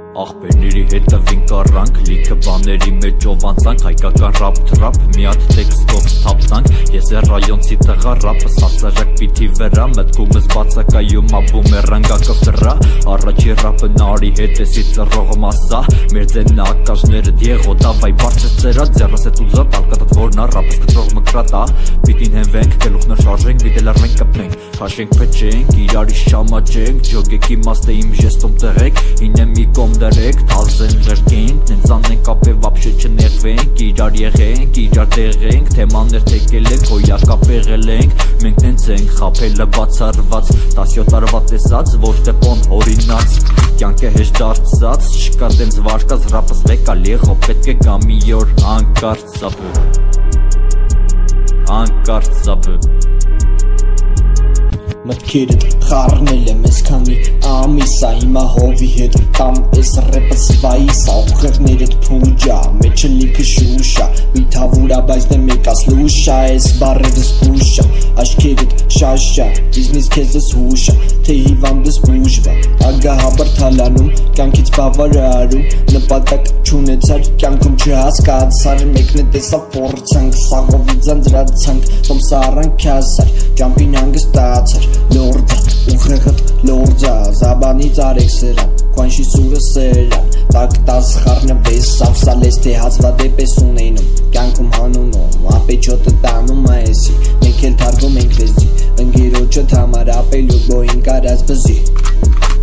Աղբերների հետևին կարանք, լիքը բաների մեջ ով անցանք, հայկական ռապ թրապ, մի հատ տեքստով սթափտանք, ես է ռայոնցի տղա, ռապը սասարակ պիթի վրա, մտքումս բացակայում աբում է ռանգակը վրա, առաջի ռապը նարի հետեսի ծռողը մասա, մեր ձեննակաժները դիեղո դավայ բարձր ծերա, ձեռս էտ ուզատ, ալկատատ որնա, ռապս կտրող մկրատա, պիտին հենվենք, գելուխներ շարժենք, դիտել արվենք կպնենք, խաշենք պեչենք, իրարի շամաճենք, ջոգեք իմաստ է իմ ժեստում տեղեք, ինեմ մի կոմ դրեք, թազեն վերքենք, նենց անենք ապե վապշե չներվենք, իրար եղենք, իրար տեղենք, թեմաներ թեկել ենք, հոյակապ եղել ենք, մենք նենց ենք, խապելը բացարված, 17 տարվա տեսած, ոչ թե պոն հորինած, կյանքը հեշտ դարձած, չկա տենց վարկած, ռապս վեկա լեղո, պետք է գա մի օր անկարծ սապը, անկարծ սապը Մտքերդ խառնել եմ ես քանի ամիսա հիմա հովի հետ կամ ես ռեպս վայիսա ուղեղներդ փուջա մեջը լիքը շուշա վիթավուրա բայց դե մեկաս լուշա ես բարերս բուշա աչքերդ շաշա բիզնես քեզս հուշա թե հիվանդս բուժվա ագահաբար թալանում կյանքից բավարարում նպատակ չունեցար կյանքում չհասկացար մեկն է տեսավ փորձանք սաղովի ձանձրացանք տոմսա առանք քասար ճամպին հանգստացար լորդա ուղեղդ լորդա զաբանից արեք սրան Կwanshi սուրը սրան տակ տաս խառնվես ավսալես թե հազվադեպ ես ունենում կյանքում հանունում ապեչոտը տանում այսի մենք էլ թարգում ենք լեզի ընկերոջդ համար ապելու բոյին կարած բզի